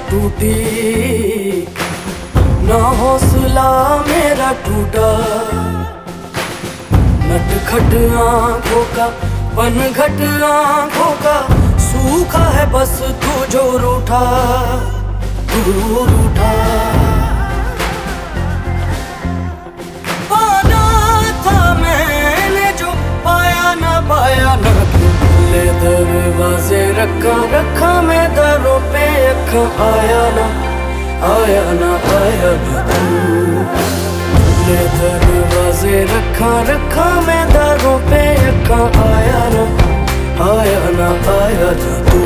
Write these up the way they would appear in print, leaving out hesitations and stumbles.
टूटी ना हौसला मेरा टूटा, नटखट आंखों का पनघट आंखों का सूखा है बस तू जो रूठा, तू रूठा। पाना था मैंने जो पाया ना खुले दरवाजे रखा रखा मैं दरों पे अखा, आया ना आया ना तू। खुले दरवाजे रखा रखा मैं दरों पे अखा, आया ना तू।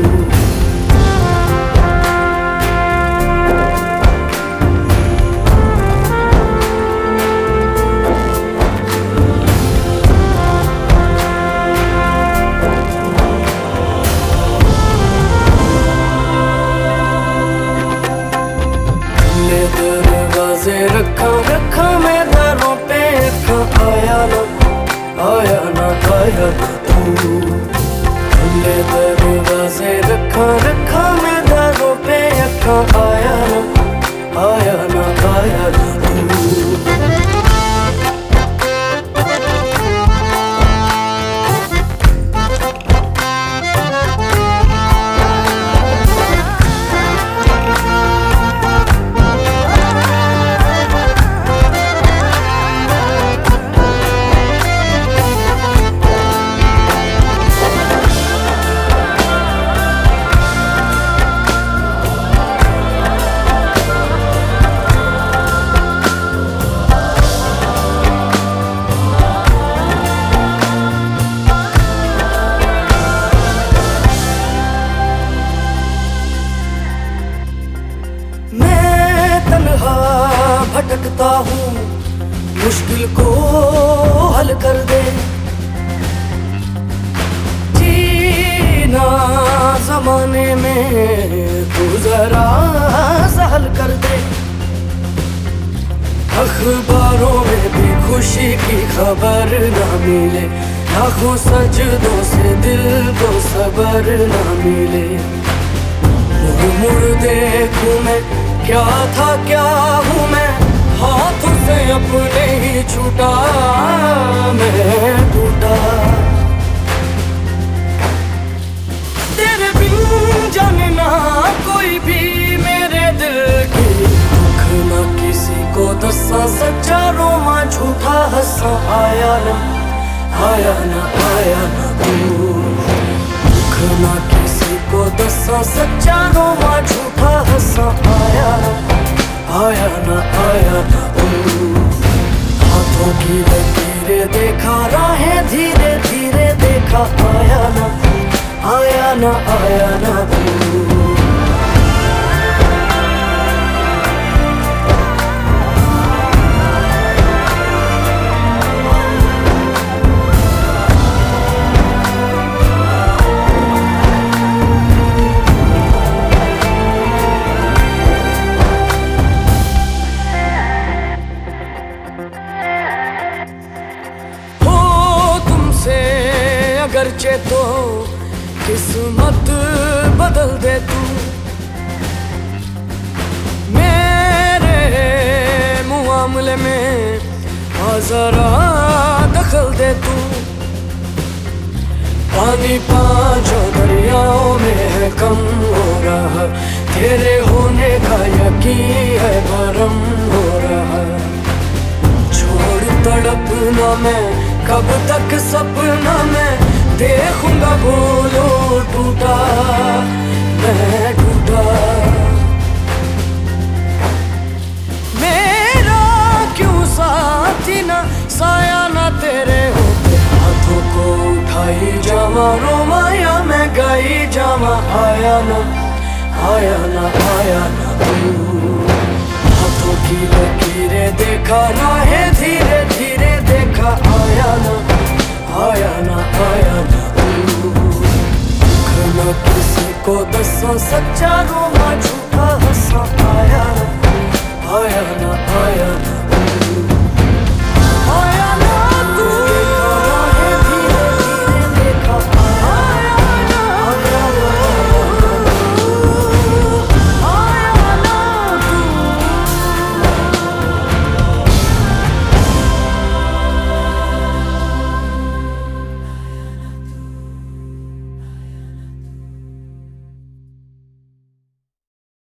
दरवाजे रखा रखा मैं दरों पे अखा, आया ना तू। खुले दरवाजे रखा रखा मैं दरों पे अखा, आया ना तू। भटकता हूँ मुश्किल को हल कर दे, जीना जमाने में तू जरा सा हल कर दे। अखबारों में भी खुशी की खबर ना मिले, लाखों सजदों से दिल को सबर ना मिले। मुड़ मुड़ देखूं मैं क्या था क्या हूँ मैं, हाथों से अपने ही छूटा मैं टूटा। तेरे बिन जाने ना कोई भी मेरे दिल की, दुख ना किसी को दसा सच्चा रोमा झूठा हंसा, आया ना तू। दुख ना किसी को दसा सच्चा रोमा झूठा हंसा, आया ना तू। हाथों की लकीरें देखा राहें धीरे धीरे देखा, आया ना तू। अगरचे तो किस्मत बदल दे तू, मेरे मुआमले में जरा दखल दे तू। पानी पांचों दरियाओं में है कम हो रहा, तेरे होने का यकीन है भरम हो रहा। छोड़ तड़पना मैं कब तक सपना मैं देखूंगा बोलो टूटा मैं टूटा। मेरा क्यों साथी ना साया ना तेरे होते, हाथों को उठाई जावा रोमाया मैं गाई जावा, आया ना तू। हाथों की लकीरें देखा राहें धीरे धीरे देखा, आया ना तू। दुख न किसी को दसा सच्चा रोमा झूठा हंसा, आया ना